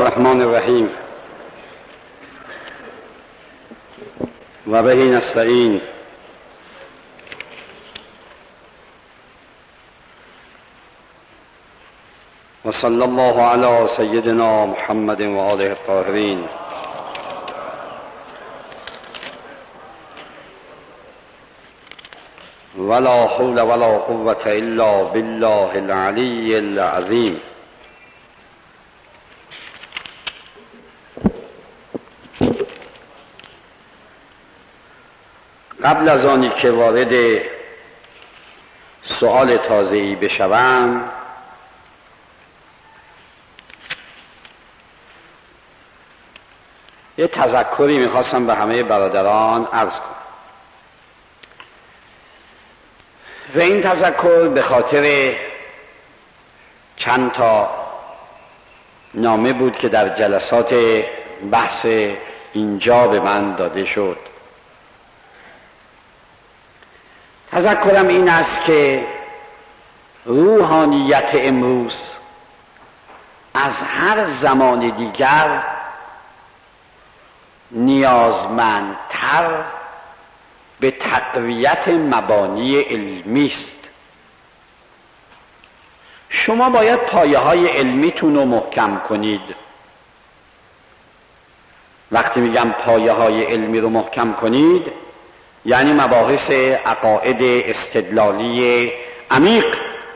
الرحمن الرحیم و به نستعین. و صلی الله علی سیدنا محمد و آله الطاهرین. ولا حول ولا قوة الا بالله العلی العظیم. قبل از آنی که وارد سؤال تازه‌ای بشوم، یه تذکری میخواستم به همه برادران عرض کنم و این تذکر به خاطر چند تا نامه بود که در جلسات بحث اینجا به من داده شد. تذکرم این است که روحانیت امروز از هر زمان دیگر نیازمندتر به تقویت مبانی علمی است. شما باید پایه‌های علمیتون رو محکم کنید. وقتی میگم پایه‌های علمی رو محکم کنید، یعنی مباحث عقاید استدلالی عمیق،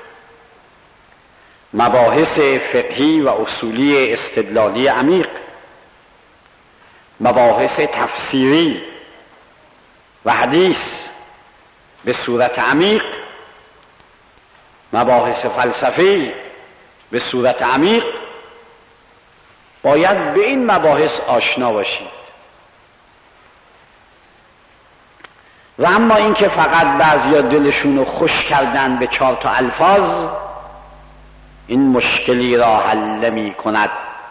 مباحث فقهی و اصولی استدلالی عمیق، مباحث تفسیری و حدیث به صورت عمیق، مباحث فلسفی به صورت عمیق، باید به این مباحث آشنا باشید. و اما این که فقط بعضیا دلشون رو خوش کردن به 4 تا الفاظ، این مشکلی را حل نمی کند.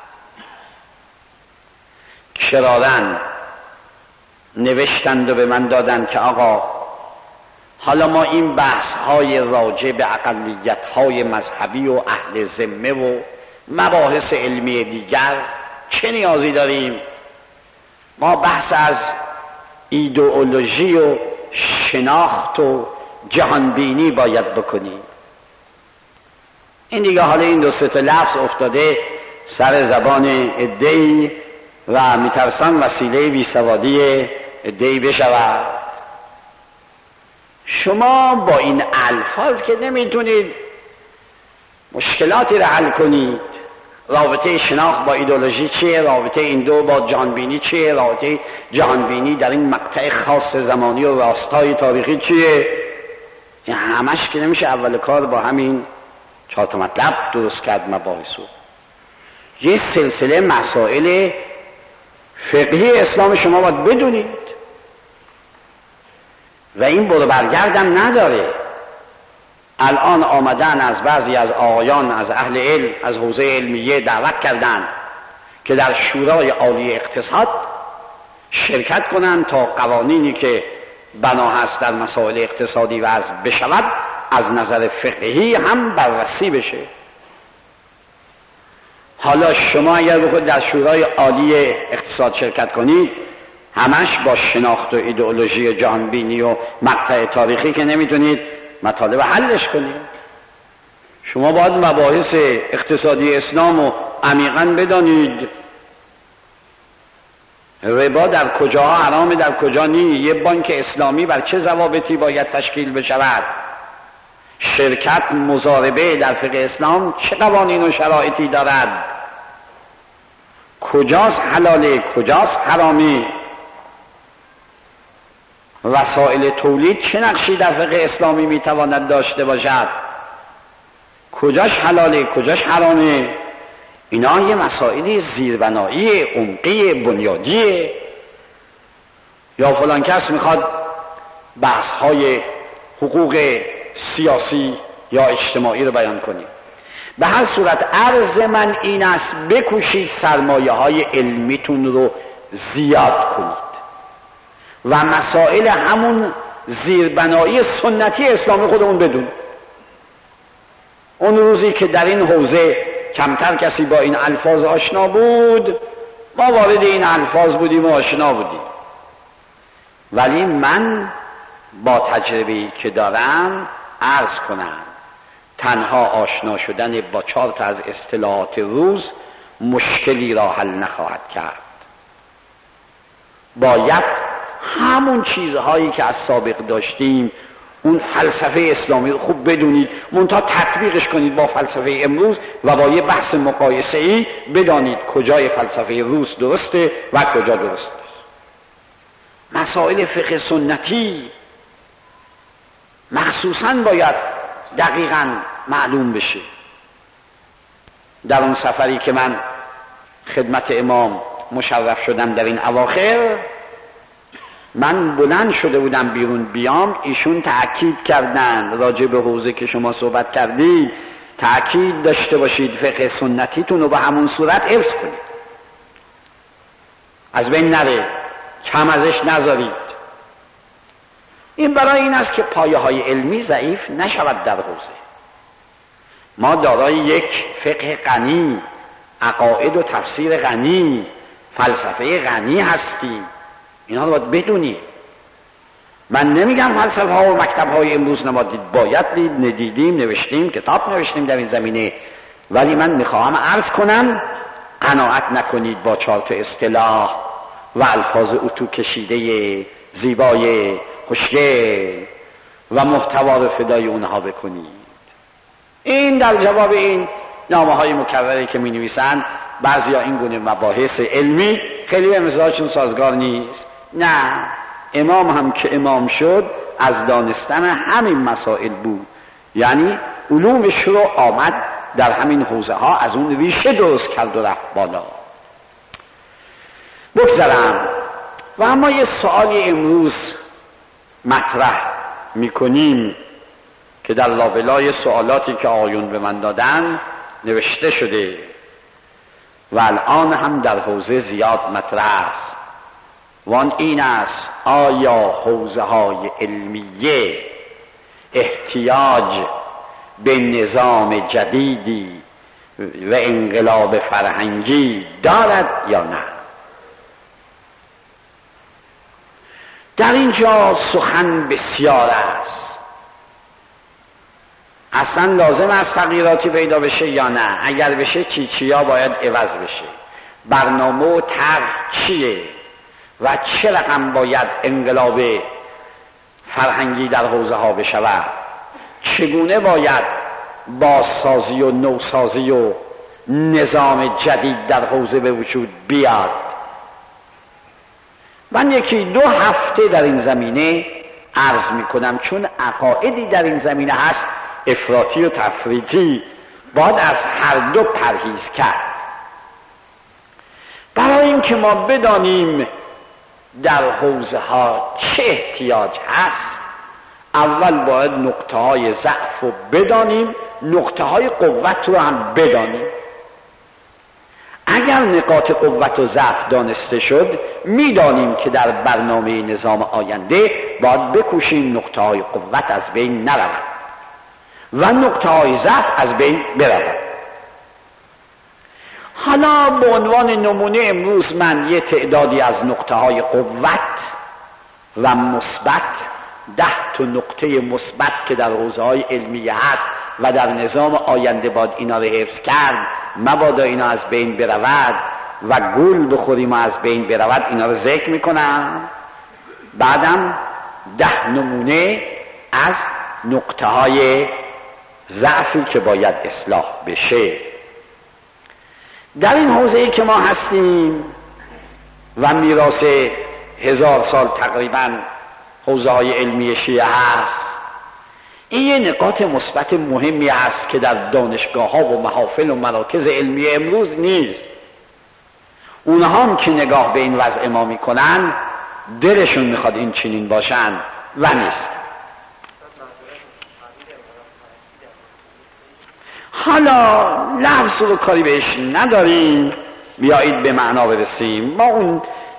کرارن نوشتند و به من دادند که آقا حالا ما این بحث های راجع به اقلیت های مذهبی و اهل ذمه و مباحث علمی دیگر چه نیازی داریم؟ ما بحث از ایدئولوژی و شناخت و جهانبینی باید بکنیم. این دیگه حالا این 2-3 تا لفظ افتاده سر زبان عده‌ای و میترسن وسیله بیسوادی عده‌ای بشود. شما با این الفاظ که نمیتونید مشکلاتی را حل کنید. رابطه شناخت با ایدئولوژی چیه؟ رابطه این دو با جهانبینی چیه؟ رابطه جهانبینی در این مقطع خاص زمانی و راستای تاریخی چیه؟ این همش که نمیشه اول کار با همین 4 تا مطلب درست کرد مباحثو. یه سلسله مسائل فقهی اسلام شما باید بدونید و این برو برگردم نداره. الان آمدن از بعضی از آقایان از اهل علم از حوزه علمیه دعوت کردن که در شورای عالی اقتصاد شرکت کنند تا قوانینی که بنا هست در مسائل اقتصادی وضع بشود از نظر فقهی هم بررسی بشه. حالا شما اگر بخواید در شورای عالی اقتصاد شرکت کنید، همش با شناخت و ایدئولوژی جهانبینی و مقطع تاریخی که نمیتونید مطالب حلش کنید. شما باید مباحث اقتصادی اسلام رو عمیقاً بدانید. ربا در کجا حرامه، در کجا نی؟ یه بانک اسلامی بر چه ضوابطی باید تشکیل بشود؟ شرکت مضاربه در فقه اسلام چه قوانین و شرایطی دارد؟ کجاست حلاله، کجاست حرامی؟ وسایل تولید چه نقشی در فقه اسلامی میتواند داشته باشد؟ کجاش حلاله، کجاش حرامه؟ اینا یه مسائلی زیربنایی عمقی بنیادیه. یا فلان کس میخواد بحث های حقوق سیاسی یا اجتماعی رو بیان کنیم. به هر صورت عرض من این است بکوشید سرمایه های علمیتون رو زیاد کنید و مسائل همون زیربنایی سنتی اسلامی خودمون بدون. اون روزی که در این حوزه کمتر کسی با این الفاظ آشنا بود، ما وارد این الفاظ بودیم و آشنا بودیم. ولی من با تجربه‌ای که دارم عرض کنم تنها آشنا شدن با 4 تا از اصطلاحات روز مشکلی را حل نخواهد کرد. باید همون چیزهایی که از سابق داشتیم، اون فلسفه اسلامی رو خوب بدونید، منتها تطبیقش کنید با فلسفه امروز و با یه بحث مقایسه‌ای بدانید کجای فلسفه روز درسته و کجا درست نیست. مسائل فقه سنتی مخصوصاً باید دقیقاً معلوم بشه. در اون سفری که من خدمت امام مشرف شدم در این اواخر، من بلند شده بودم بیرون بیام، ایشون تأکید کردن راجع به حوزه که شما صحبت کردید، تأکید داشته باشید فقه سنتیتون رو به همون صورت حفظ کنید، از بین نره، کم ازش نذارید. این برای این است که پایه های علمی ضعیف نشود در حوزه. ما دارای یک فقه غنی، عقاید و تفسیر غنی، فلسفه غنی هستیم. اینا رو باید بدونید. من نمیگم فلسفه ها و مکتب های امروز نمادید، باید دید، ندیدیم، نوشتیم، کتاب نوشتیم در این زمینه، ولی من میخواهم عرض کنم قناعت نکنید با 4 تا اصطلاح و الفاظ اتو کشیده زیبای خوشگل و محتوا رو فدای اونها بکنید. این در جواب این نامه های مکرره که می نویسند بعضی ها این گونه مباحث علمی خیلی به مزاجشون سازگار نیست. نه، امام هم که امام شد از دانستن همین مسائل بود، یعنی علومش رو آمد در همین حوزه ها از اون ریشه درست کرد و رفت بالا. بگذارم و اما یه سوالی امروز مطرح میکنیم که در لابلای سوالاتی که آقایون به من دادن نوشته شده و الان هم در حوزه زیاد مطرح است، وان این است: آیا حوزه های علمیه احتیاج به نظام جدیدی و انقلاب فرهنگی دارد یا نه؟ در اینجا سخن بسیار است. اصلا لازم است تغییراتی پیدا بشه یا نه؟ اگر بشه چیا باید عوض بشه؟ برنامه و طرح چیه و چه رقم باید انقلاب فرهنگی در حوزه ها بشود؟ چگونه باید بازسازی و نوسازی و نظام جدید در حوزه به وجود بیاد؟ من 1-2 هفته در این زمینه عرض میکنم، چون عقایدی در این زمینه هست افراطی و تفریطی، باید از هر دو پرهیز کرد. برای اینکه ما بدانیم در حوزه ها چه احتیاج هست، اول باید نقطه های ضعف رو بدانیم، نقطه های قوت رو هم بدانیم. اگر نقاط قوت و ضعف دانسته شد، میدانیم که در برنامه نظام آینده باید بکوشیم نقطه های قوت از بین نرود و نقطه های ضعف از بین برود. حالا به عنوان نمونه امروز من یه تعدادی از نقطه های قوت و مثبت، 10 تا نقطه مثبت که در حوزه های علمیه هست و در نظام آینده باید اینا رو حفظ کرد، مبادا اینا از بین برود و گول بخوریم و از بین برود، اینا رو ذکر میکنم. بعدم 10 نمونه از نقطه های ضعفی که باید اصلاح بشه. در این حوزه‌ای که ما هستیم و میراث 1000 سال تقریبا حوزه های علمی شیعه هست، این یه نقاط مثبت مهمی هست که در دانشگاه ها و محافل و مراکز علمی امروز نیست. اونها هم که نگاه به این وضع ما میکنن دلشون میخواد این چنین باشن و نیست. حالا لفظ رو کاری بهش نداریم، بیایید به معنا برسیم. ما اون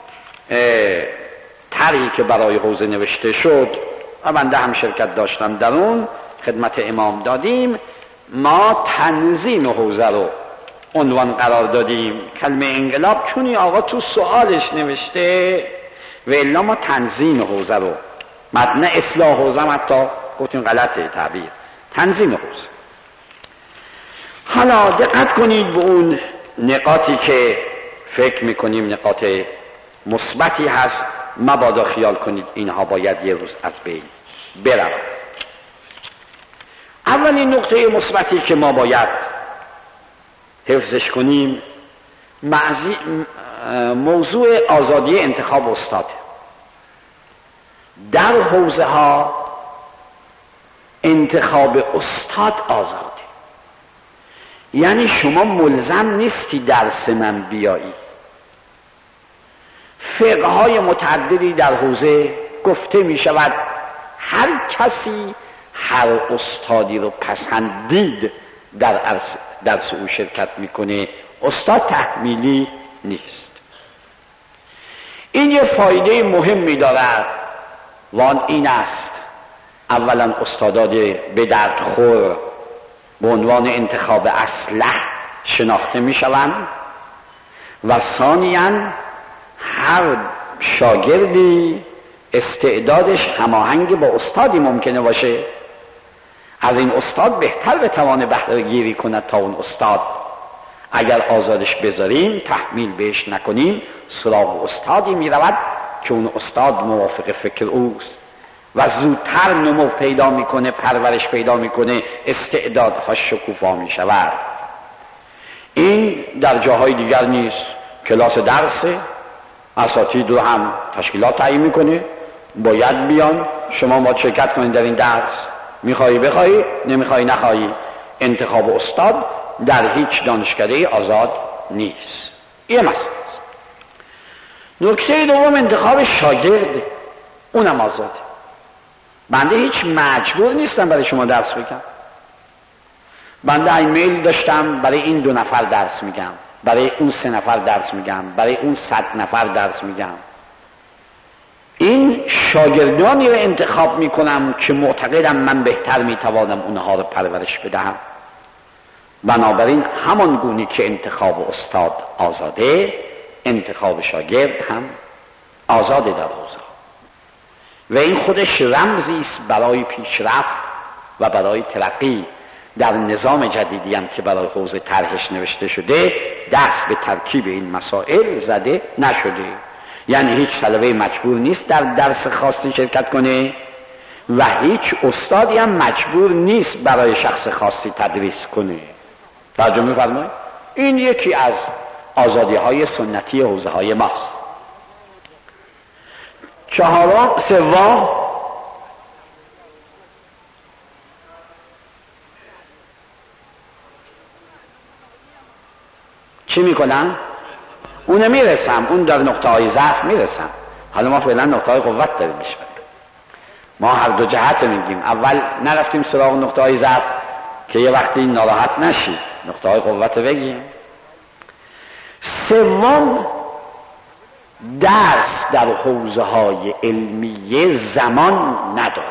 طرحی که برای حوزه نوشته شد و بنده هم شرکت داشتم در اون، خدمت امام دادیم. ما تنظیم حوزه رو عنوان قرار دادیم. کلمه انقلاب چونی آقا تو سوالش نوشته و الا ما تنظیم حوزه رو، متن اصلاح حوزه حتی گفتیم غلطه تعبیر، تنظیم حوزه. حالا دقت کنید به اون نقاطی که فکر میکنیم نقاط مثبتی هست، مبادا خیال کنید اینها باید یه روز از بین برود. اولین نقطه مثبتی که ما باید حفظش کنیم موضوع آزادی انتخاب استاد. در حوزه ها انتخاب استاد آزاده، یعنی شما ملزم نیستی درس من بیایی. فقه های متعددی در حوزه گفته می شود هر کسی هر استادی رو پسندید در درس او شرکت میکنه، استاد تحمیلی نیست. این یه فایده مهمی دارد و آن این است: اولا استادان به درد خور به عنوان انتخاب اصلح شناخته می شوند و ثانیاً هر شاگردی استعدادش هماهنگ با استادی ممکنه باشه، از این استاد بهتر بتوانه بهره گیری کند تا اون استاد. اگر آزادش بذاریم تحمیل بهش نکنیم سراغ استادی می رود که اون استاد موافق فکر اوست و زودتر نمو پیدا میکنه، پرورش پیدا میکنه، استعدادها شکوفا می شود. این در جاهای دیگر نیست. کلاس درس اساتید رو هم تشکیلات تعیین میکنه، باید بیان، شما باید شرکت کنید در این درس، میخوایی بخوایی، نمیخوایی نخوایی. انتخاب استاد در هیچ دانشکده آزاد نیست. یه مسئله. نکته دوم انتخاب شاگرد، اونم آزاده. بنده هیچ مجبور نیستم برای شما درس بگم. بنده ایمیل داشتم برای این 2 نفر درس میگم، برای اون 3 نفر درس میگم، برای اون 100 نفر درس میگم. این شاگردانی رو انتخاب میکنم که معتقدم من بهتر میتوانم اونها رو پرورش بدهم. بنابراین همان گونه که انتخاب استاد آزاده، انتخاب شاگرد هم آزاده در حوزه و این خودش رمزی است برای پیشرفت و برای ترقی. در نظام جدیدی هم که برای حوزه طرحش نوشته شده دست به ترکیب این مسائل زده نشده، یعنی هیچ طلبه مجبور نیست در درس خاصی شرکت کنه و هیچ استادی هم مجبور نیست برای شخص خاصی تدریس کنه. توجه می‌فرمایید؟ این یکی از آزادی های سنتی حوزه های ماست. سوم چی میکنن؟ اون میرسم، اون در نقطه های ضعف میرسم. حالا ما فعلا نقطه های قوت داریم میشونیم. ما هر دو جهت میگیم. اول نرفتیم سراغ نقطه های ضعف که یه وقتی ناراحت نشید، نقطه های قوت بگیم. سوم، درس در حوزه های علمیه زمان نداره.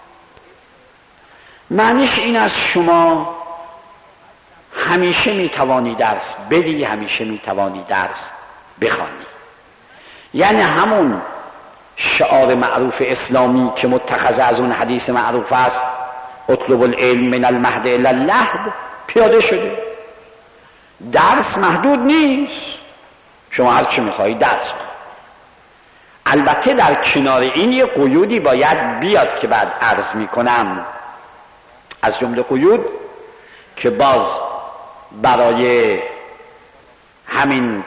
معنیش این است شما همیشه میتوانی درس بدی، همیشه میتوانی درس بخوانی. یعنی همون شعار معروف اسلامی که متخذ از اون حدیث معروف است اطلب العلم من المهد الی اللحد پیاده شده. درس محدود نیست، شما هر چی میخوایی درس بخوای. البته در کنار این یه قیودی باید بیاد که بعد عرض میکنم. از جمله قیود که باز برای همین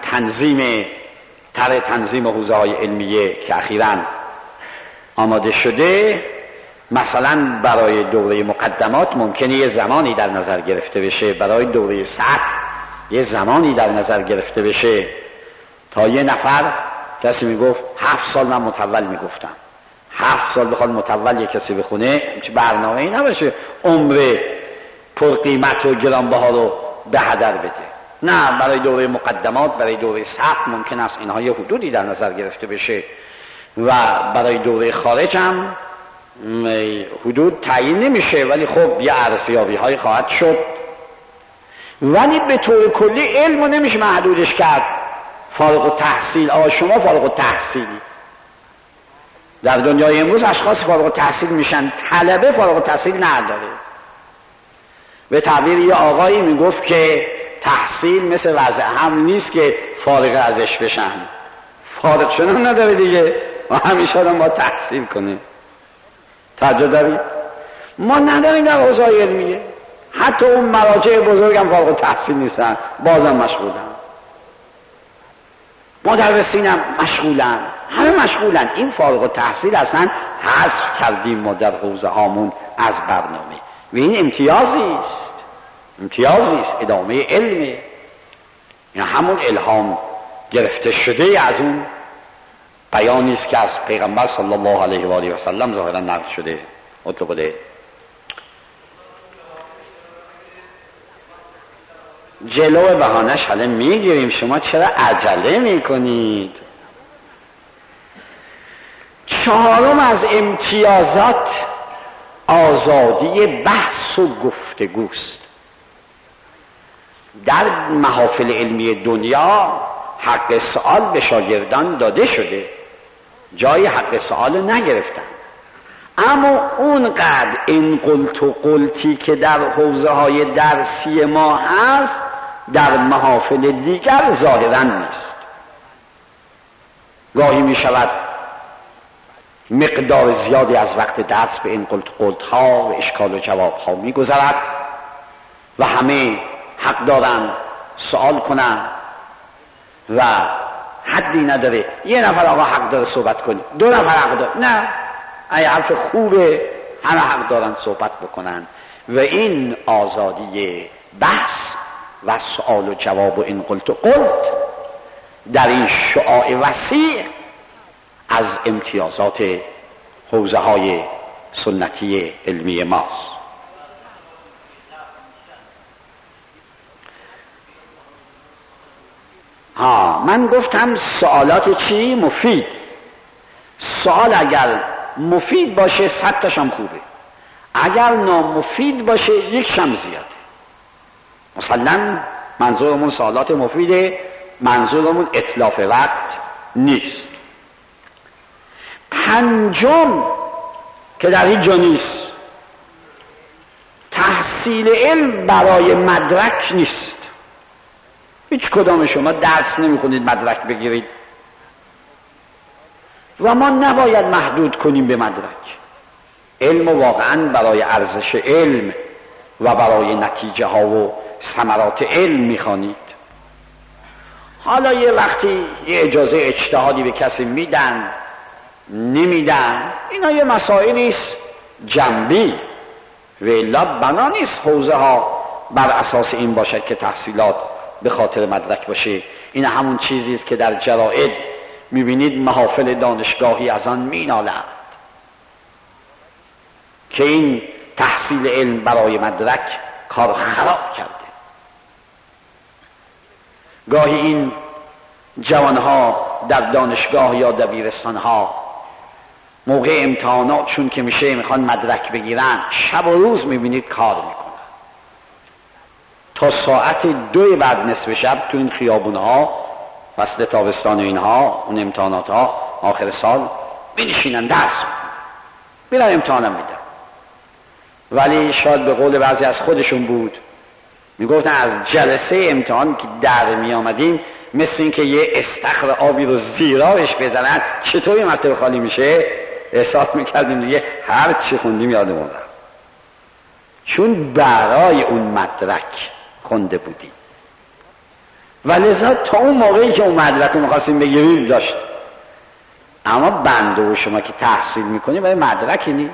تنظیم حوزه های علمیه که اخیراً آماده شده، مثلا برای دوره مقدمات ممکنه یه زمانی در نظر گرفته بشه، برای دوره سطح یه زمانی در نظر گرفته بشه. تا یه نفر کسی میگفت 7 سال من متول میگفتم، 7 سال بخواد متول یه کسی بخونه چه برنامه‌ای نباشه عمر پرقیمت و گرانبها رو به هدر بده. نه، برای دوره مقدمات، برای دوره سطح ممکن است اینها یه حدودی در نظر گرفته بشه و برای دوره خارج هم حدود تعیین نمیشه، ولی خب یه ارزیابی های خواهد شد. ولی به طور کلی علم رو نمیشه محدودش کرد. فارغ التحصیل، آقا شما فارغ التحصیلی. در دنیای امروز اشخاص فارغ التحصیل میشن، طلبه فارغ التحصیل نداره. به تعبیر یه آقایی میگفت که تحصیل مثل وضع حمل نیست که فارغ ازش بشن، فارغ شدن نداره دیگه و همیشه آدم با تحصیل کنه. توجه دارید؟ ما نداریم در حوزه علمیه، حتی اون مراجع بزرگ هم فارغ التحصیل نیستن، بازم مشغولن. مدرسین هم مشغولن، همه مشغولن. این فارغ التحصیل اصلا حذف کردیم ما در حوزه هامون از برنامه و این امتیازی است، ادامه علمه. این همون الهام گرفته شده از اون بیانی است که از پیغمبر صلی الله علیه و آله و سلم ظاهرا نقل شده. مطلقه جلو بهانش حالا میگیریم، شما چرا عجله میکنید؟ چهارم از امتیازات آزادی بحث و گفتگوست. در محافل علمی دنیا حق سوال به شاگردان داده شده، جای حق سوال نگرفتن، اما اونقدر این قلت و قلتی که در حوزه های درسی ما هست در محافل دیگر ظاهرا نیست. گاهی می شود مقدار زیادی از وقت درس به این قلت و قلت ها و اشکال و جواب ها می گذرد و همه حق دارن سوال کنن و حدی نداره. یه نفر آقا حق داره صحبت کنه، دو نفر حق داره، نه، این حرف خوبه، همه حق دارن صحبت بکنن و این آزادی بحث و سوال و جواب و این قلت و قلت در این شعاع وسیع از امتیازات حوزه های سنتی علمی ماست. من گفتم سوالات چی؟ مفید. سوال اگر مفید باشه 100 تاشم خوبه، اگر نامفید باشه یک شم زیاده. مثلا منظورمون سوالات مفیده، منظورمون اتلاف وقت نیست. پنجم که در هیچ جا نیست، تحصیل علم برای مدرک نیست. هیچ کدام شما درس نمیخونید مدرک بگیرید و ما نباید محدود کنیم به مدرک. علم واقعا برای ارزش علم و برای نتیجه ها و ثمرات علم میخوانید. حالا یه وقتی یه اجازه اجتهادی به کسی میدن نمیدن، اینا یه مسائلی است جنبی و الا بنا نیست حوزه ها بر اساس این باشد که تحصیلات به خاطر مدرک باشه. این همون چیزی است که در جراید میبینید محافل دانشگاهی از آن مینالند که این تحصیل علم برای مدرک کار خراب کرده. گاهی این جوانها در دانشگاه یا دبیرستانها موقع امتحانات چون که میشه میخوان مدرک بگیرن، شب و روز میبینید کار میکنن تا ساعت 2 بعد نصف شب تو این خیابونها فصل تابستان و اینها، اون امتحانات ها آخر سال بنشینن درس میرن امتحانم میدن. ولی شاید به قول بعضی از خودشون بود، میگفتن از جلسه امتحان که در میامدیم مثل این که یه استخر آبی رو زیراش بزنن چطوری مرتبه خالی میشه، احساس میکردیم دیگه هر چی خوندیم یادمون رفت، چون برای اون مدرک خونده بودیم. و لذا تا اون موقعی که اون مدرک رو میخواستیم بگیریم داشت. اما بنده و شما که تحصیل میکنیم برای مدرکی نیست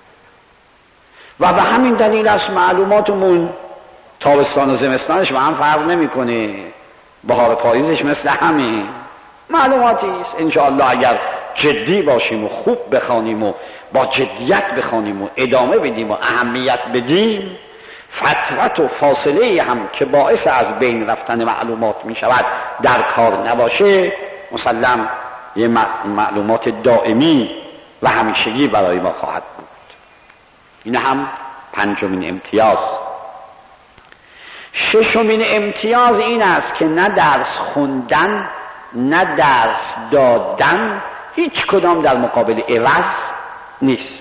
و به همین دلیل از معلوماتمون تابستان و زمستانش با هم فرق نمیکنه، بهار پاییزش مثل همین معلوماتی است. انشاءالله اگر جدی باشیم و خوب بخوانیم و با جدیت بخوانیم و ادامه بدیم و اهمیت بدیم، فترت و فاصله هم که باعث از بین رفتن معلومات می شود در کار نباشه، مسلم یه معلومات دائمی و همیشگی برای ما خواهد بود. این هم پنجمین امتیاز. ششمین امتیاز این است که نه درس خوندن نه درس دادن هیچ کدام در مقابل عوض نیست.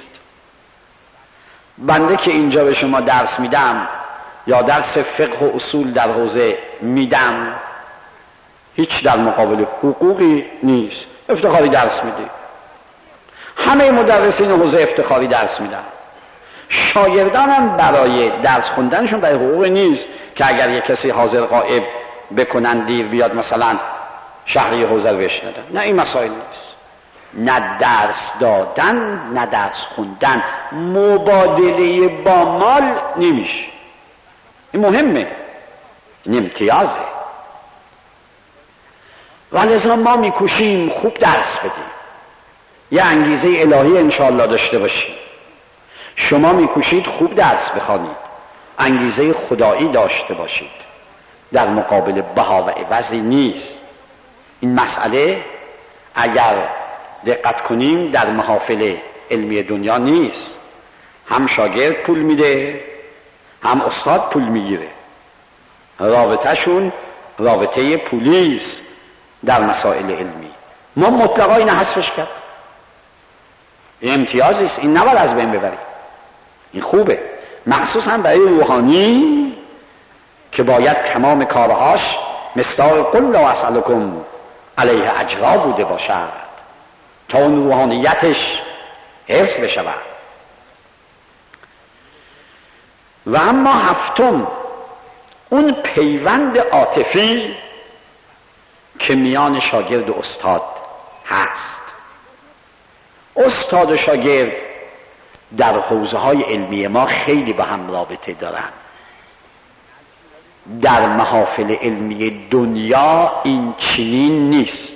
بنده که اینجا به شما درس میدم یا درس فقه و اصول در حوزه میدم هیچ در مقابل حقوقی نیست. افتخاری درس میده. همه مدرسین حوزه افتخاری درس میدن. شاگردانم برای درس خوندنشون برای حقوق نیست که اگر یک کسی حاضر غائب بکنن دیر بیاد مثلا شهری حوزه رو بشنادن. نه، این مسائل نیست. نه درس دادن نه درس خوندن مبادله با مال نمیشه. این مهمه، این امتیازه. ولذا ما میکوشیم خوب درس بدیم، یه انگیزه الهی انشاءالله داشته باشیم. شما میکوشید خوب درس بخوانید، انگیزه خدایی داشته باشید، در مقابل بها و عوضی نیست. این مسئله اگر دقت کنیم در محافل علمی دنیا نیست. هم شاگرد پول میده هم استاد پول میگیره. رابطهشون رابطه پولیست در مسائل علمی. ما مطلقا این حذفش کرد. این امتیازیست، این نباید از بین ببرید. این خوبه، مخصوصا برای روحانی که باید تمام کارهاش مصداق قل لا اسألکم علیه اجرا بوده باشد تا اون روحانیتش حفظ بشود. و اما هفتم، اون پیوند عاطفی که میان شاگرد و استاد هست. استاد و شاگرد در حوزه های علمی ما خیلی با هم رابطه دارن. در محافل علمی دنیا این چنین نیست.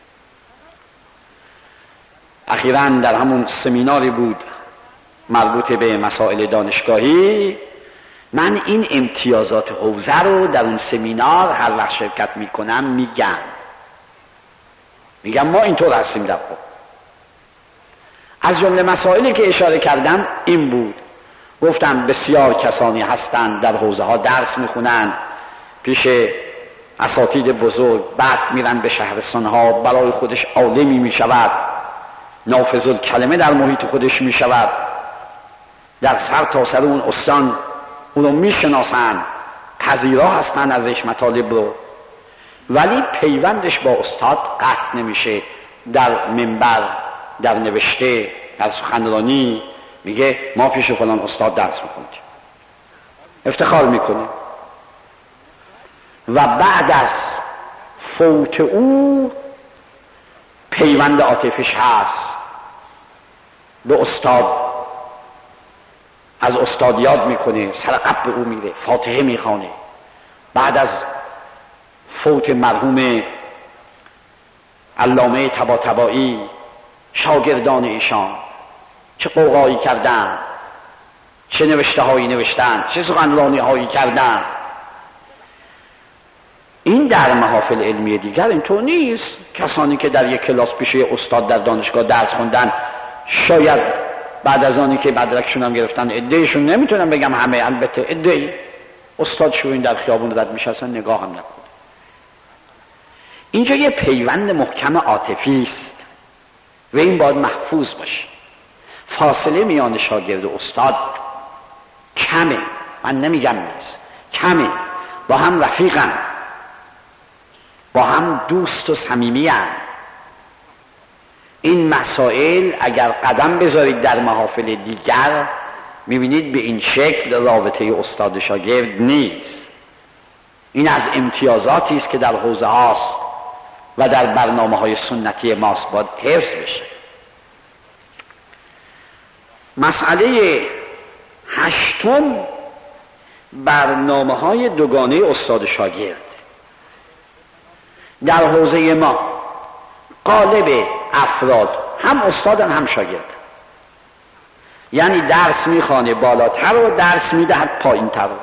اخیراً در همون سمیناری بود مربوط به مسائل دانشگاهی، من این امتیازات حوزه رو در اون سمینار هر وقت شرکت میکنم میگم ما اینطور هستیم در خود. از جمله مسائلی که اشاره کردم این بود، گفتم بسیار کسانی هستند در حوزه ها درس میخونن پیش اساتید بزرگ، بعد میرن به شهرستان ها، برای خودش عالمی میشود، نافذ الکلمه در محیط خودش میشود، در سر تا سر اون استان اون رو میشناسن، پذیرا هستن ازش مطالب رو، ولی پیوندش با استاد قطع نمیشه. در منبر، در نوشته، در سخنرانی میگه ما پیش فلان استاد درس میخوندیم، افتخار میکنه. و بعد از فوت او پیوند عاطفیش هست به استاد، از استاد یاد میکنه، سر قبر او میره، فاتحه میخوانه. بعد از فوت مرحوم علامه طباطبایی شاگردان ایشان چه قوقایی کردن، چه نوشته هایی نوشتن، چه سخنرانی هایی کردن. این در محافل علمی دیگر اینطور نیست. کسانی که در یک کلاس پیش استاد در دانشگاه درس خوندن، شاید بعد از آنی که مدرکشون هم گرفتن، عدهشون، نمیتونم بگم همه، البته عده‌ای، استاد شوین در خیابون رد میشه اصلا نگاه هم نکنه. اینجا یه پیوند محکم عاطفی است و این باید محفوظ باشه. فاصله میان شاگرد و استاد کمه، من نمیگم نیست، کمه. با هم رفیقن، با هم دوست و صمیمی‌اند. این مسائل اگر قدم بذارید در محافل دیگر میبینید به این شکل رابطه استاد و شاگرد نیست. این از امتیازاتی است که در حوزه هاست و در برنامه‌های سنتی ماست باید حفظ بشه. مسئله هشتم، برنامه‌های دوگانه استاد و شاگرد. در حوزه ما غالب افراد هم استادن هم شاگرد، یعنی درس میخوانه بالاتر و درس میدهد پایینتر رو.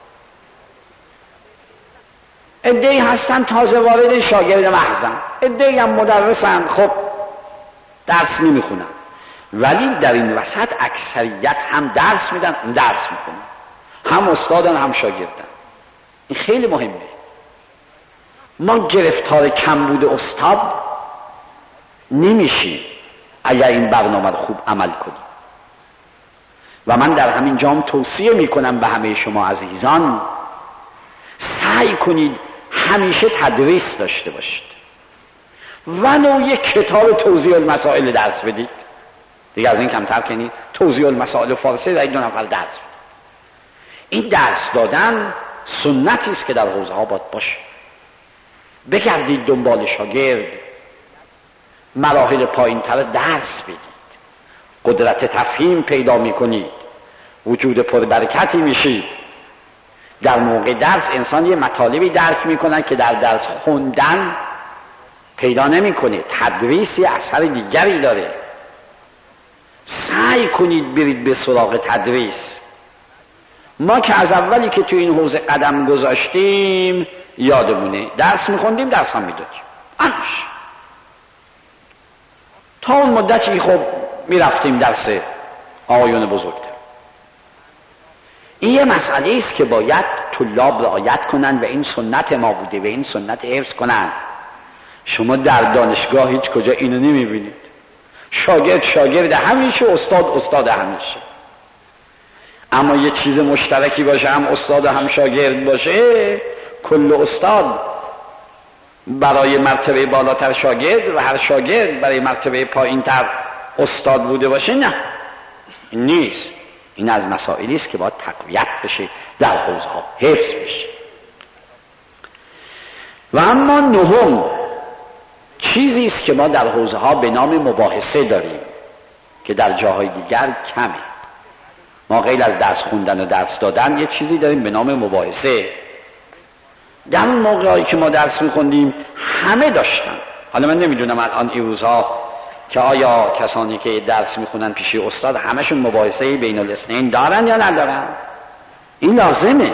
عده‌ای هستن تازه وارد شاگرد محضن، عده‌ای هم مدرسن، خب درس نمیخونن، ولی در این وسط اکثریت هم درس میدن هم درس میکنن، هم استادن هم شاگردن. این خیلی مهمه. ما گرفتار کمبود استاد نمیشیم اگر این برنامه رو خوب عمل کنیم. و من در همین جام توصیه میکنم به همه شما عزیزان، سعی کنید همیشه تدریس داشته باشید، ولو یک کتاب توضیح المسائل درس بدید، دیگه از این کمتر کنید. توضیح المسائل فارسی در 2 نفر درس بدید. این درس دادن سنتی است که در حوزه ها باید باشه. بگردید دنبال شاگرد، مراحل پایین تر درس بدید، قدرت تفهیم پیدا میکنید، وجود پربرکتی میشید. در موقع درس انسان یه مطالبی درک میکنه که در درس خوندن پیدا نمیکنه. تدریس یه اثر دیگری داره. سعی کنید برید به سراغ تدریس. ما که از اولی که تو این حوزه قدم گذاشتیم یادمونه درس میخوندیم، درس هم میدادیم. تا اون مدتی خب میرفتیم درس آقایون بزرگتر. این یه مسئله است که باید طلاب رعایت کنند و این سنت ما بوده و این سنت حفظ کنند. شما در دانشگاه هیچ کجا اینو نمیبینید. شاگرد همیشه، استاد همیشه. اما یه چیز مشترکی باشه، هم استاد و هم شاگرد باشه، کل استاد برای مرتبه بالاتر شاگرد و هر شاگرد برای مرتبه پایینتر استاد بوده باشه، نه، این نیست. این از مسائلی است که باید تقویت بشه، در حوزه ها حفظ بشه. و اما نهم چیزی است که ما در حوزه ها به نام مباحثه داریم که در جاهای دیگر کمه. ما غیر از درس خوندن و درس دادن یه چیزی داریم به نام مباحثه. در اون موقعی که ما درس میخوندیم همه داشتن. حالا من نمیدونم الان این روزها که آیا کسانی که درس میخونن پیش استاد همشون مباحثه بین الاثنین دارن یا ندارن. این لازمه.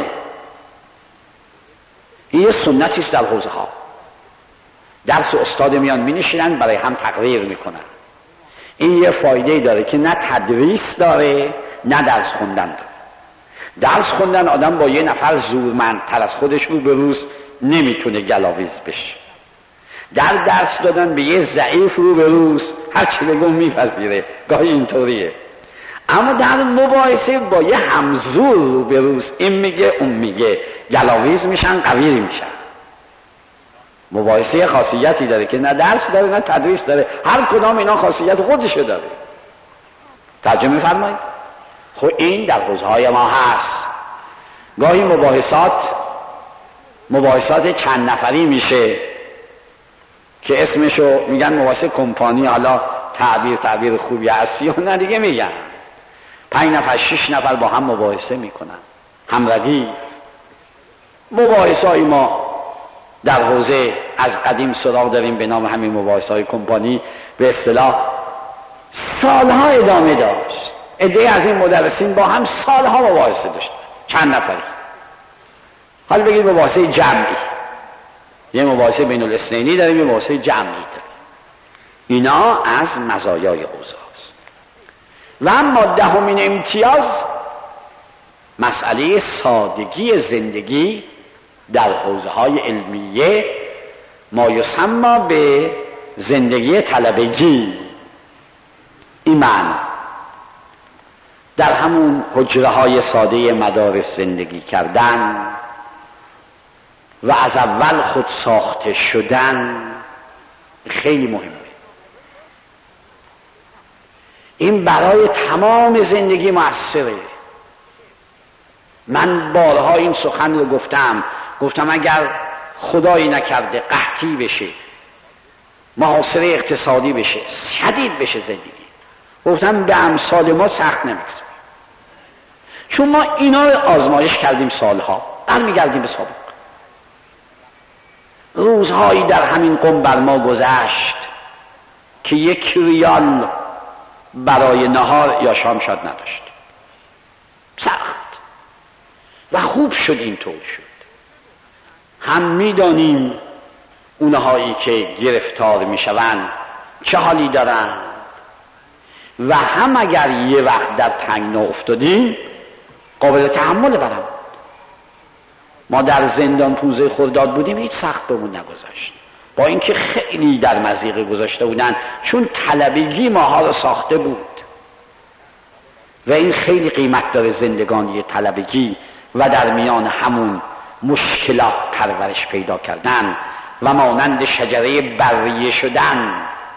این یه سنتی است در حوزه ها. درس استاد میان مینشینن برای هم تقریر میکنن. این یه فایده داره که نه تدریس داره نه درس خوندن داره. درس خوندن آدم با یه نفر زورمندتر از خودش روبروست، نمیتونه گلاویز بشه. در درس دادن به یه ضعیف روبروست، هر چی بگم میپذیره، گاهی اینطوریه. اما در مباحثه با یه همزور روبروست، این میگه اون میگه، گلاویز میشن، قوی میشن. مباحثه خاصیتی داره که نه درس داره نه تدریس داره. هر کدام اینا خاصیت خودشه داره. ترجمه فرمایید. خب این در حوزه‌های ما هست. گاهی مباحثات چند نفری میشه که اسمشو میگن مباحثه کمپانی. حالا تعبیر خوبی هستی و نه دیگه میگن 5 نفر 6 نفر با هم مباحثه میکنن، همردی. مباحثه‌ای ما در حوزه از قدیم سراغ داریم به نام همین مباحثه‌های کمپانی، به اصطلاح سالها ادامه داشت. عده از این مدرسین با هم سالها مباحثه داشتن، چند نفری. حالا بگید مباحثه جمعی، یه مباحثه بین الاثنینی داریم، یه مباحثه جمعی داریم. اینا از مزایای حوزه هاست. و اما 10مین امتیاز مسئله سادگی زندگی در حوزه های علمیه، ما یسمى به زندگی طلبگی. این معنی در همون حجره های ساده مدارس زندگی کردن و از اول خود ساخته شدن خیلی مهمه. این برای تمام زندگی مؤثره. من بارها این سخن رو گفتم اگر خدایی نکرده قحطی بشه، محاصره اقتصادی بشه، شدید بشه زندگی، گفتم به امثال ما سخت نمیگذره. چون ما اینا رو آزمایش کردیم سالها، برمیگردیم به سابق. روزهایی در همین قم بر ما گذشت که 1 ریال برای نهار یا شام شاد نداشت. سخت. و خوب شد اینطور شد. هم میدانیم اونهایی که گرفتار میشوند چه حالی دارن و هم اگر یه وقت در تنگنا افتادیم قابل تحمل برام. ما در زندان 15 خرداد بودیم هیچ سخت بهمون نگذاشت، با اینکه خیلی در مضیقه گذاشته بودن، چون طلبگی ماها رو ساخته بود و این خیلی قیمت داره، زندگانی طلبگی و در میان همون مشکلات پرورش پیدا کردن و مانند شجره بریه شدن،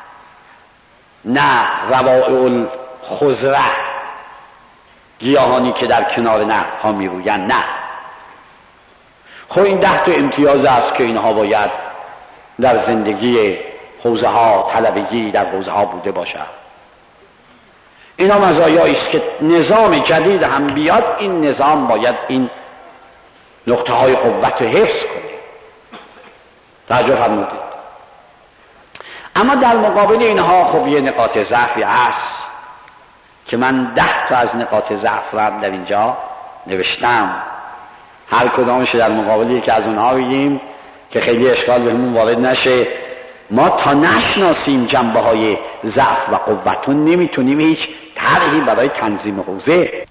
نه روائع الخضره، گیاهانی که در کنار نهرها میرویند، نه. خب این 10 تا امتیاز است که اینها باید در زندگی حوزه ها، طلبگی در حوزه ها بوده باشد. اینا مزایایی است که نظام جدید هم بیاد، این نظام باید این نقطه های قوت رو حفظ کنه. توجه فرمودید. اما در مقابل اینها خب یه نقاط ضعفی هست که من 10 تا از نقاط ضعف را در اینجا نوشتم. هر کدامش در مقابل یکی از اونها بگیم که خیلی اشکال بهمون وارد نشه. ما تا نشناسیم جنبه های ضعف و قوتون نمیتونیم هیچ طرحی برای تنظیم حوزه،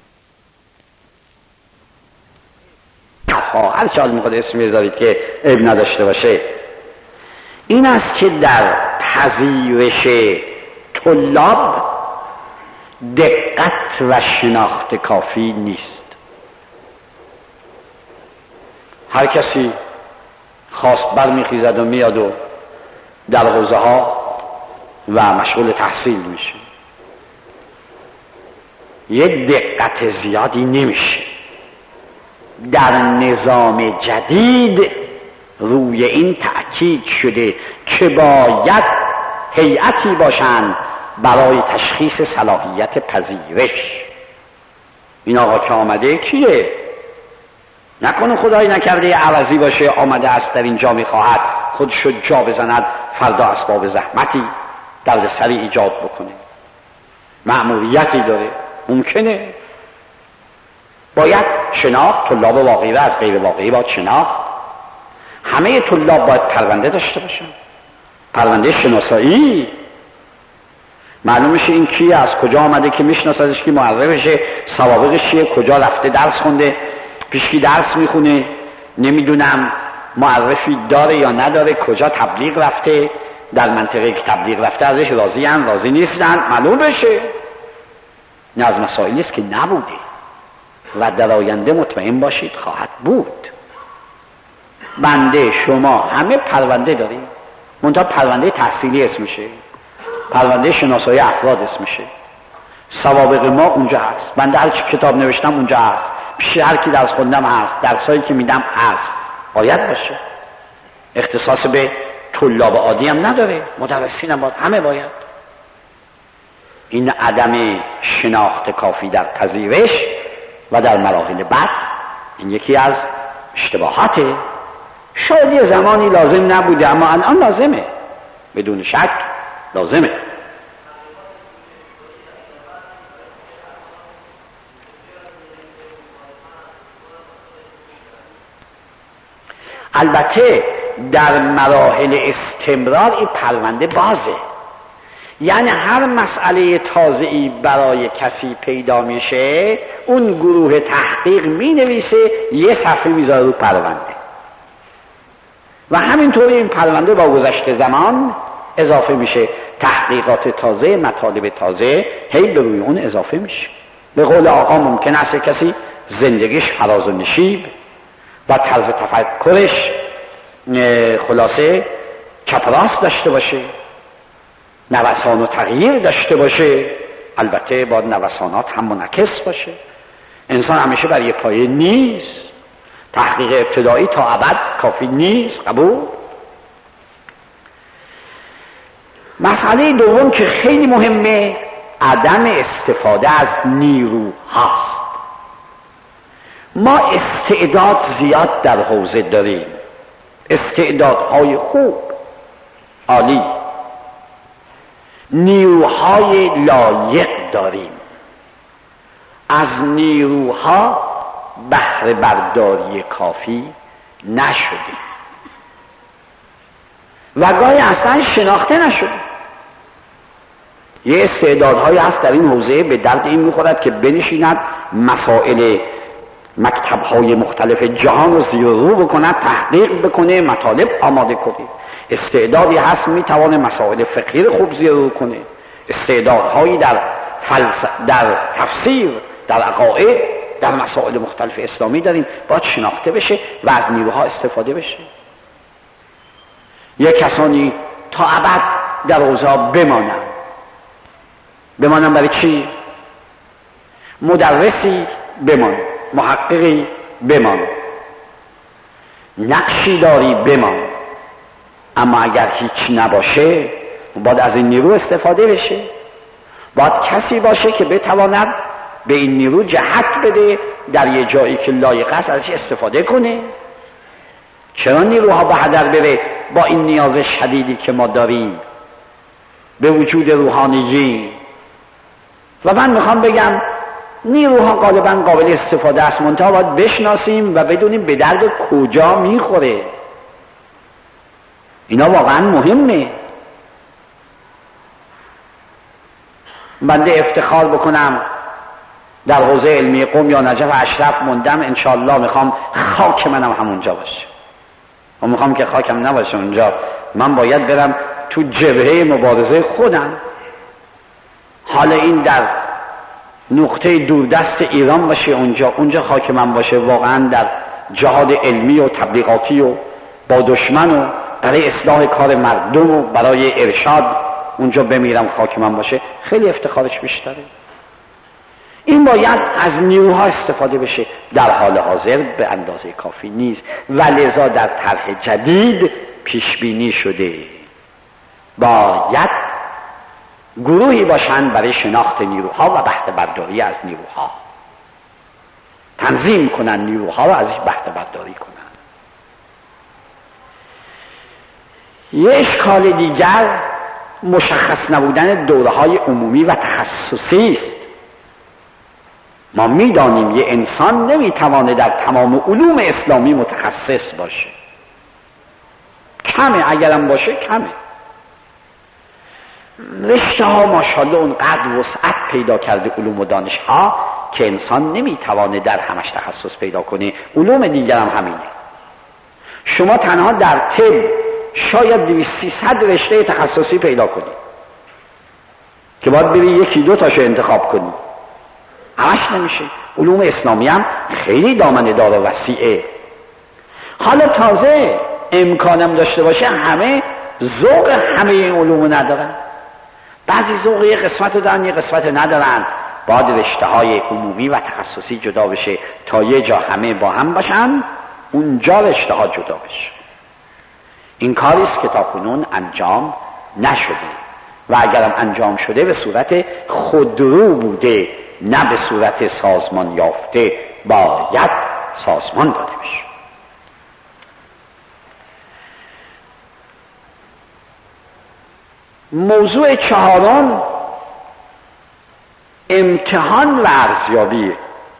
هر چال میخواد اسم بذارید که عیب نداشته باشه، این است که در پذیرش طلاب دقت و شناخت کافی نیست. هر کسی خواست برمیخیزد و میاد و در حوزه ها و مشغول تحصیل میشه، یه دقت زیادی نمیشه. در نظام جدید روی این تأکید شده که باید هیئتی باشند برای تشخیص صلاحیت پذیرش. این آقا که آمده کیه؟ نکنه خدایی نکرده عوضی باشه، آمده است در اینجا میخواهد خودشو جا بزند، فردا اسباب زحمتی درد سری ایجاد بکنه، مأموریتی داره، ممکنه. باید شناخت طلاب واقعی و از غیر واقعی باید شناخت. همه طلاب باید پرونده داشته باشن، پرونده شناسایی، معلوم میشه این کیه، از کجا آمده که میشناسدش، کی معرفشه، سوابقش چیه، کجا رفته درس خونده، پیش کی درس میخونه، نمیدونم معرفی داره یا نداره، کجا تبلیغ رفته، در منطقه که تبلیغ رفته ازش راضی ان راضی نیستن، معلوم بشه. این از مسائلی است که نبوده و در آینده مطمئن باشید خواهد بود. بنده شما همه پرونده داریم، منتها پرونده تحصیلی اسمشه، پرونده شناسایی افراد اسمشه، سوابق ما اونجا هست، بنده هر چی کتاب نوشتم اونجا هست، پیش هر کی درس خوندم هست، درسایی که میدم هست، باید باشه. اختصاص به طلاب عادی هم نداره، مدرسین هم باید، همه باید. این عدم شناخت کافی در پذیرش و در مراحل بعد، این یکی از اشتباهاته. شاید یه زمانی لازم نبوده اما الان لازمه، بدون شک لازمه. البته در مراحل استمرار این پرونده بازه، یعنی هر مسئله تازه‌ای برای کسی پیدا میشه اون گروه تحقیق مینویسه، یه صفحه میذاره رو پرونده و همینطوری این پرونده با گذشت زمان اضافه میشه، تحقیقات تازه، مطالب تازه هی به روی اون اضافه میشه. به قول آقا ممکن است کسی زندگیش فراز و نشیب و طرز تفکرش خلاصه چپراست داشته باشه، نوسان و تغییر داشته باشه، البته با نوسانات هم منعکس باشه. انسان همیشه بر یه پایه نیست، تحقیق ابتدایی تا ابد کافی نیست، قبول. مسئله دوم که خیلی مهمه عدم استفاده از نیروهاست. ما استعداد زیاد در حوزه داریم، استعدادهای خوب، عالی، نیروهای لایق داریم، از نیروها بهره برداری کافی نشدیم و گاهی اصلا شناخته نشدیم. یه استعدادهایی هست در این حوزه به درد این میخورد که بنشیند مسائل مکتب‌های مختلف جهان رو زیر رو بکنه، تحقیق بکنه، مطالب آماده کنه. استعدادی هست میتوانه مسائل فقهی رو خوب زیر رو کنه. استعدادهایی در تفسیر، در عقاید، در مسائل مختلف اسلامی داریم، باید شناخته بشه و از نیروها استفاده بشه. یک کسانی تا ابد در حوزه بمانن برای چی؟ مدرسی بمان، محققی بمان، نقشی داری بمان، اما اگر هیچ نباشه باید از این نیرو استفاده بشه. باید کسی باشه که بتواند به این نیرو جهت بده، در یه جایی که لایق است ازش استفاده کنه. چرا نیروها به هدر بره با این نیاز شدیدی که ما داریم به وجود روحانیی؟ و من میخوام بگم نیروها غالبا قابل استفاده است، منتها باید بشناسیم و بدونیم به درد کجا میخوره. اینا واقعا مهمه. بنده افتخار بکنم در حوزه علمی قم یا نجف اشرف موندم، انشاءالله میخوام خاک منم همونجا باشه. و میخوام که خاکم نباشه اونجا، من باید برم تو جبهه مبارزه خودم. حالا این در نقطه دوردست ایران باشه، اونجا خاک من باشه، واقعا در جهاد علمی و تبلیغاتی و با دشمن و برای اصلاح کار مردم و برای ارشاد اونجا بمیرم خاک من باشه، خیلی افتخارش بیشتره. این باید از نیروها استفاده بشه، در حال حاضر به اندازه کافی نیست و لذا در طرح جدید پیش بینی شده باید گروهی باشند برای شناخت نیروها و بهره برداری از نیروها، تنظیم کنن نیروها و ازش بهره برداری کنن. یه اشکال دیگر مشخص نبودن دوره‌های عمومی و تخصصی است. ما میدانیم یه انسان نمیتوانه در تمام علوم اسلامی متخصص باشه، کمه، اگرم باشه کمه. رشته ها ماشاءالله اونقدر وسعت پیدا کرده، علوم و دانش ها، که انسان نمیتوانه در همش تخصص پیدا کنه. علوم دیگر هم همینه. شما تنها در طب شاید 200-300 رشته تخصصی پیدا کنی که باید بری یکی دو تاشو انتخاب کنی، همش نمیشه. علوم اسلامی هم خیلی دامنه دار و وسیعه. حالا تازه امکانم داشته باشه همه ذوق همه این علوم ندارن، بعضی ذوق یه قسمت دارن یه قسمت ندارن. باید رشته های عمومی و تخصصی جدا بشه تا یه جا همه با هم باشن، اونجا رشته ها جدا بشه. این کاریست که تاکنون انجام نشده و اگرم انجام شده به صورت خودرو بوده، نه به صورت سازمان یافته. باید سازمان داده بشه. موضوع چهارم امتحان و ارزیابیه.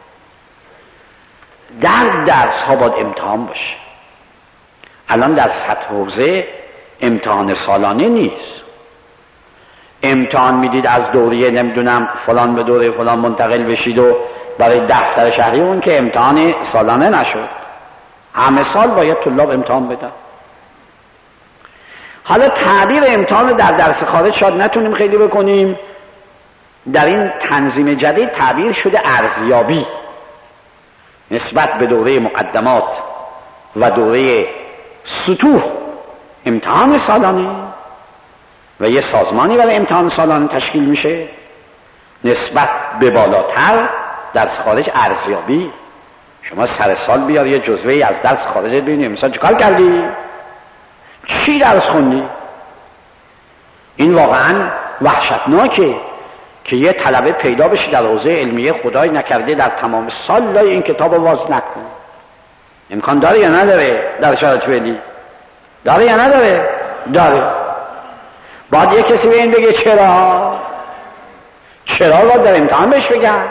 در درس ها باید امتحان باشه. الان در سطح حوزه امتحان سالانه نیست. امتحان میدید از دوریه نمیدونم فلان به دوره فلان منتقل بشید و برای دفتر شهری، اون که امتحان سالانه نشد. همه سال باید طلاب امتحان بدن. حالا تعبیر امتحان در درس خارج شاید نتونیم خیلی بکنیم، در این تنظیم جدید تعبیر شده ارزیابی نسبت به دوره مقدمات و دوره سطوح امتحان سالانه و یه سازمانی برای امتحان سالانه تشکیل میشه. نسبت به بالاتر درس خارج ارزیابی. شما سر سال بیار یه جزوه‌ای از درس خارج ببینیم مثلا چیکار کردی، چی درس خوندی. این واقعا وحشتناکه که یه طلبه پیدا بشه در حوزه علمیه خدای نکرده در تمام سال لای این کتاب رو باز نکنه. امکان داره یا نداره؟ در شرایط فعلی داره یا نداره؟ داره. باید یه کسی به این بگه چرا باید در امتحان بهش بگم.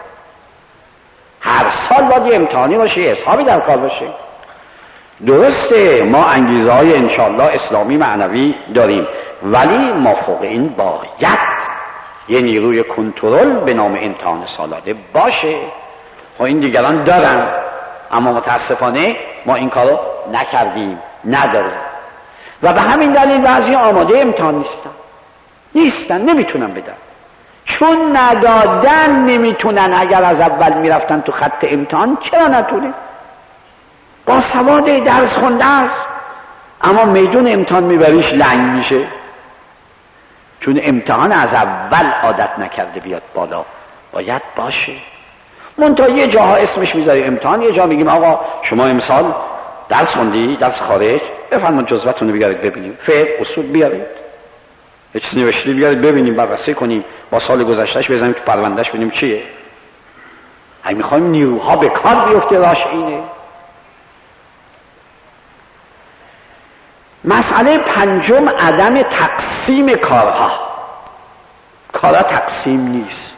هر سال باید یه امتحانی باشه، یه حسابی در کار باشه. درسته ما انگیزه های انشاءالله اسلامی معنوی داریم، ولی ما فوق این باید یه نیروی کنترل به نام امتحان سالانه باشه. و این دیگران دارن. اما متاسفانه ما این کارو نکردیم، نداریم. و به همین دلیل بعضی آماده امتحان نیستن، نمیتونن بدن. چون ندادن نمیتونن. اگر از اول میرفتن تو خط امتحان چرا نتونه؟ با سواد درس خونده است، اما میدون امتحان میبریش لنگ میشه، چون امتحان از اول عادت نکرده بیاد بالا. باید باشه. منتها یه جاها اسمش میذاری امتحان، یه جا میگیم آقا شما امسال درس خوندی، درس خارج، بفرمایید جزوه‌تون رو بیارید ببینیم، فقه اصول بیارید، یه چیز نوشته بیارید ببینیم، بررسی کنیم، با سال گذشتهش بزنیم تو پروندهش ببینیم چیه. اگه میخوایم نیروها به کار بیفته راش اینه. مسئله پنجم عدم تقسیم کارها. کارها تقسیم نیست.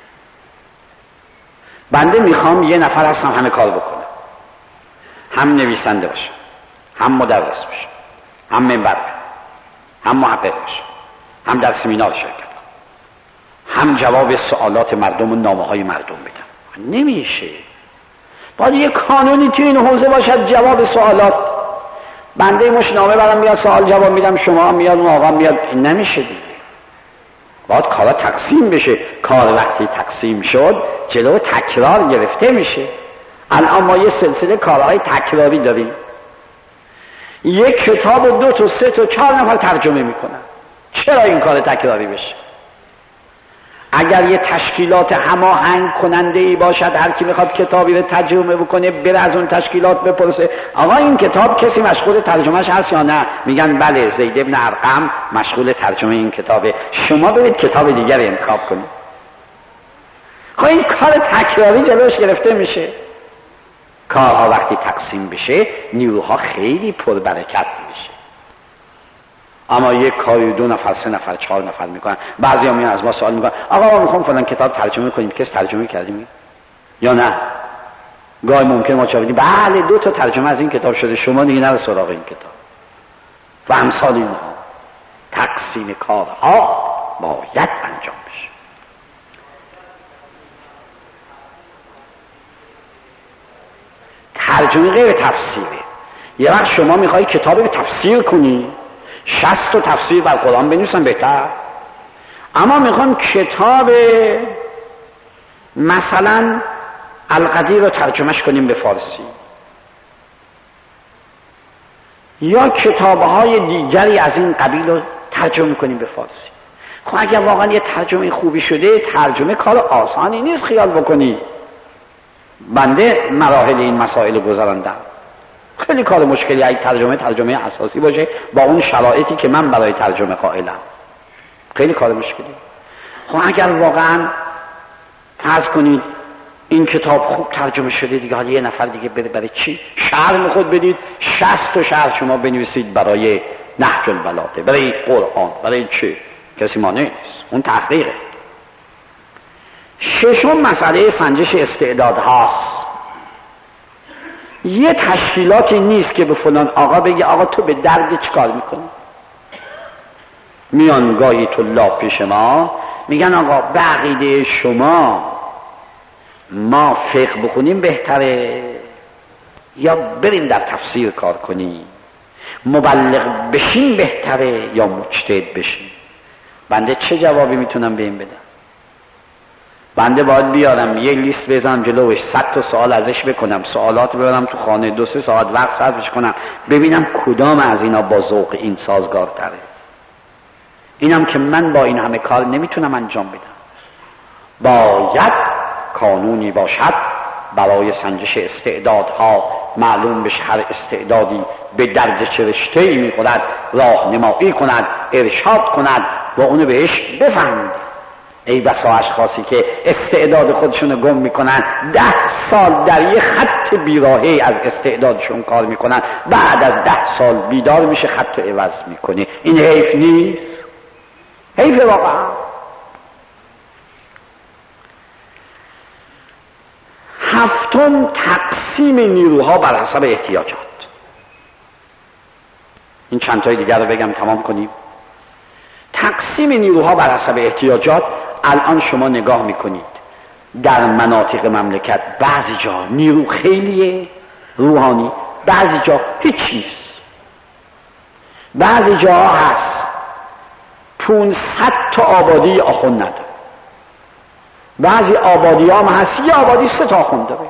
بنده میخوام یه نفر هستم همه کار بکنه، هم نویسنده باشه، هم مدرس باشه، هم منبر باشه، هم محقق باشه، هم در سمینار شرکت کنه، هم جواب سوالات مردم و نامه های مردم بدم. نمیشه. باید یه کانونی تو این حوزه باشد. جواب سوالات، بنده مشنامه برام میاد سوال جواب میدم، شما میاد اون آقا میاد، نمیشه دیگه. باید کارا تقسیم بشه. کار وقتی تقسیم شد جلو تکرار گرفته میشه. الان ما یه سلسله کارهای تکراری داریم. یک کتاب و 2 تا 3 تا 4 نفر ترجمه میکنن. چرا این کار تکراری بشه؟ اگر یه تشکیلات هماهنگ کننده ای باشد، هر کی میخواد کتابی رو ترجمه بکنه بره از اون تشکیلات بپرسه آقا این کتاب کسی مشغول ترجمهش هست یا نه؟ میگن بله زید ابن ارقم مشغول ترجمه این کتابه، شما برید کتاب دیگر انتخاب کنید. خب این کار تکراری جلوش گرفته میشه. کارها وقتی تقسیم بشه نیروها خیلی پربرکت میشه. اما یک کاری 2 نفر 3 نفر 4 نفر میکنن. بعضی هم از ما سوال میکنن آقا ما میخوام فلان کتاب ترجمه کنیم، کس ترجمه کردیم یا نه؟ گاهی ممکن ما چه بگیم بله 2 تا ترجمه از این کتاب شده، شما دیگه نرو سراغ این کتاب و امثال اینها. تقسیم کارها باید انجام بشه. ترجمه غیر تفسیره. یه وقت شما میخوای کتابی رو تفسیر کنی، 60 تا تفسیر بر قرآن بنویسن بهتر، اما میخوام کتاب مثلا القدیر رو ترجمهش کنیم به فارسی، یا کتابهای دیگری از این قبیل رو ترجمه کنیم به فارسی. خب اگر واقعا یه ترجمه خوبی شده، ترجمه کار آسانی نیست خیال بکنی. بنده مراحل این مسائل گذراندم، خیلی کار مشکلی. اگه ترجمه اساسی باشه با اون شرایطی که من برای ترجمه قائلم، خیلی کار مشکلی. خب اگر واقعا فرض کنید این کتاب خوب ترجمه شده دیگه، حالا یه نفر دیگه بده برای چی؟ شرح میخواد بدید 60 تا شرح شما بنویسید برای نهج البلاغه، برای قرآن، برای چه؟ کسی مانع نیست، اون تحقیقه. ششم مسئله سنجش استعداد هاست. یه تشکیلاتی نیست که به فلان آقا بگی آقا تو به درد چی کار میکنی؟ میان گاهی طلاب پیش ما میگن آقا به عقیده شما ما فقه بخونیم بهتره یا بریم در تفسیر کار کنیم؟ مبلغ بشیم بهتره یا مجتهد بشیم؟ بنده چه جوابی میتونم به این بدم؟ بنده باید بیارم یک لیست بزنم جلوش، 100 تا سوال ازش بکنم، سوالات ببرم تو خانه 2-3 ساعت وقت صرفش کنم، ببینم کدام از اینا با ذوق این سازگار تره. اینم که من با این همه کار نمیتونم انجام بدم. باید قانونی باشد برای سنجش استعدادها، معلوم بشه هر استعدادی به درد چه رشته‌ای میخورد، راهنمایی کند، ارشاد کند و اونو بهش بفهمید. ای بسا اشخاصی که استعداد خودشونو گم میکنن، 10 سال در یه خط بیراهی از استعدادشون کار میکنن، بعد از 10 سال بیدار میشه خط رو عوض میکنه. این حیف نیست؟ حیف واقعا. هفتم تقسیم نیروها بر حسب احتیاجات. این چند تای دیگر رو بگم تمام کنیم. تقسیم نیروها بر حسب احتیاجات. الان شما نگاه میکنید در مناطق مملکت بعضی جا نیرو خیلیه، روحانی. بعضی جا هیچ نیست، بعضی جاها هست 500 تا آبادی آخوند نداره، بعضی آبادی هم هست یه آبادی 3 تا آخوند داره.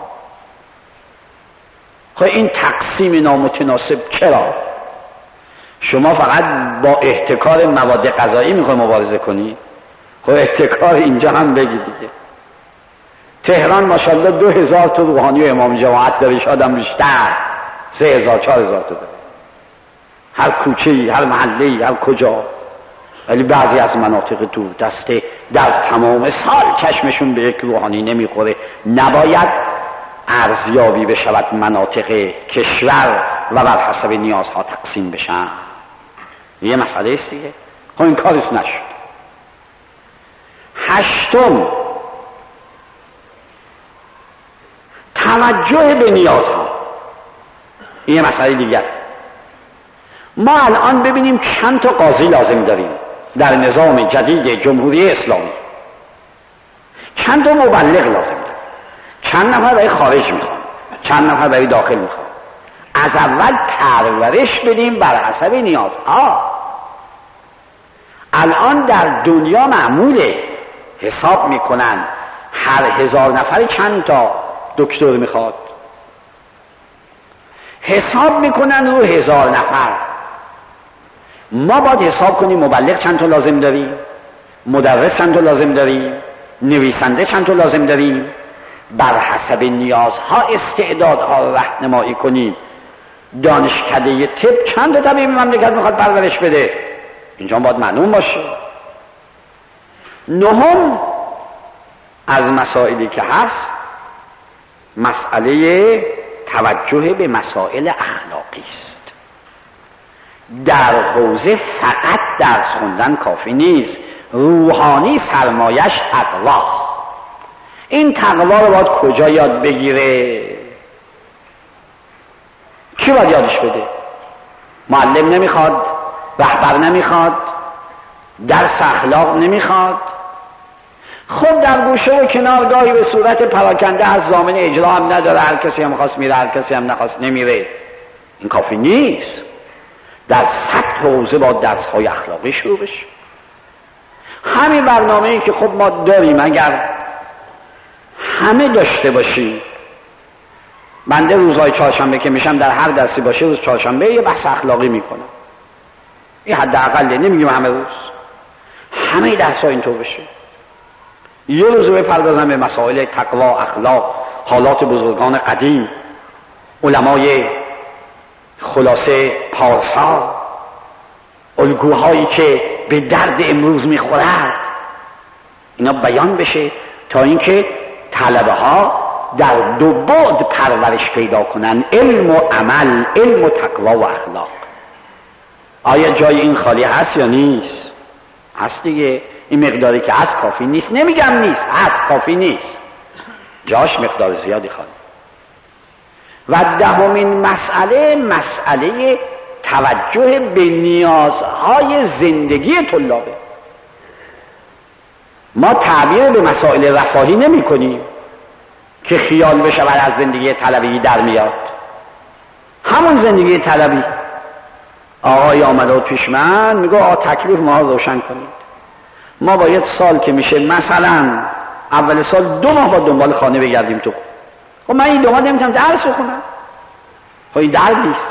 خب این تقسیم نامتناسب چرا؟ شما فقط با احتکار مواد غذایی میخوای مبارزه کنی؟ خب احتکار اینجا هم بگی دیگه. تهران ماشاءالله 2000 تا روحانی و امام جماعت داره، شاید هم بیشتر، 3000 4000 تا داره، هر کوچه‌ای، هر محله‌ای، هر کجا. ولی بعضی از مناطق دور دسته در تمام سال چشمشون به یک روحانی نمیخوره. نباید ارزیابی بشود مناطق کشور و بر حسب نیازها تقسیم بشن. یه مسئله است دیگه. خب این کارش نشد. 8م توجه به نیازها. این یه مسئله دیگه. ما الان ببینیم چند تا قاضی لازم داریم در نظام جدید جمهوری اسلامی، چند تا مبلغ لازم داریم، چند نفر برای خارج میخوام، چند نفر برای داخل میخوام. از اول پرورش بدیم بر حسب نیازها. الان در دنیا معموله حساب میکنن هر 1000 نفر چند تا دکتر میخواد، حساب میکنن رو 1000 نفر. ما باید حساب کنیم مبلغ چند تا لازم داریم، مدرس چند تا لازم داریم، نویسنده چند تا لازم داریم. بر حسب نیازها استعدادها رو راهنمایی کنیم. دانشکده طب چند تا طبیب مملکت میخواد پرورش بده، اینجا باید معلوم باشه. 9 از مسائلی که هست مسئله توجه به مسائل اخلاقی است. در حوزه فقط درس خوندن کافی نیست. روحانی سرمایش تقواست. این تقوا رو باید کجا یاد بگیره؟ کی باید یادش بده؟ معلم نمیخواد، رهبر نمیخواد، درس اخلاق نمیخواد. خود در گوشه و کنار گاهی به صورت پراکنده از ضامن اجرا هم نداره، هر کسی هم خواست میره، هر کسی هم نخواست نمیره. این کافی نیست. در سطح حوزه با درس‌های اخلاقی شروع بشه. همین برنامه‌ای که خب ما داریم اگر همه داشته باشیم، بنده روزهای چهارشنبه که میشم در هر درسی باشه روز چهارشنبه یه بحث اخلاقی میکنم. این حداقله، نمیگیم همه روز، همه درس‌ها اینطور بشه. یه روز بپردازم به مسائل تقوا، اخلاق، حالات بزرگان قدیم، علمای خلاصه پارسا، الگوهایی که به درد امروز میخورد، اینا بیان بشه تا اینکه طلبه ها در 2 بعد پرورش پیدا کنن، علم و عمل، علم و تقوا و اخلاق. آیا جای این خالی هست یا نیست؟ هست دیگه. این مقداری که هست کافی نیست. نمیگم نیست، هست، کافی نیست، جاش مقدار زیادی خالی. و 10مین مسئله، مسئله توجه به نیازهای زندگی طلابه. ما تعبیر به مسائل رفاهی نمی کنیم که خیال بشه و از زندگی طلبی در میاد. همون زندگی طلبی. آقای آمده و پیش من میگه تکلیف ما روشن کنید. ما باید سال که میشه مثلا اول سال 2 ماه با دنبال خانه بگردیم تو. خب من این 2 ماه نمیتونم درس بخونم. خب این درد نیست.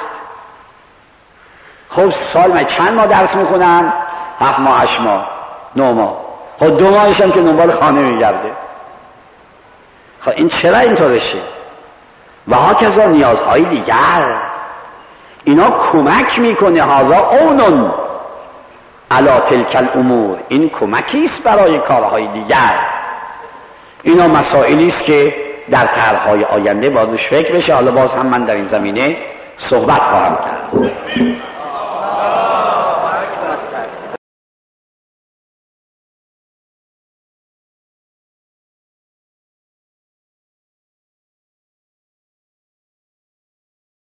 خب سال من چند ماه درس میخونم؟ 7 ماه، 8 ماه، 9 ماه. خب 2 ماهش هم که دنبال خانه میگرده. خب این چرا اینطورشه؟ و هاکذا نیازهای دیگر، اینا کمک میکنه. هذا اونن علی تلک الامور، این کمکی است برای کارهای دیگر. اینا مسائلی است که در طرح‌های آینده باید فکر بشه. حالا باز هم من در این زمینه صحبت خواهم کرد.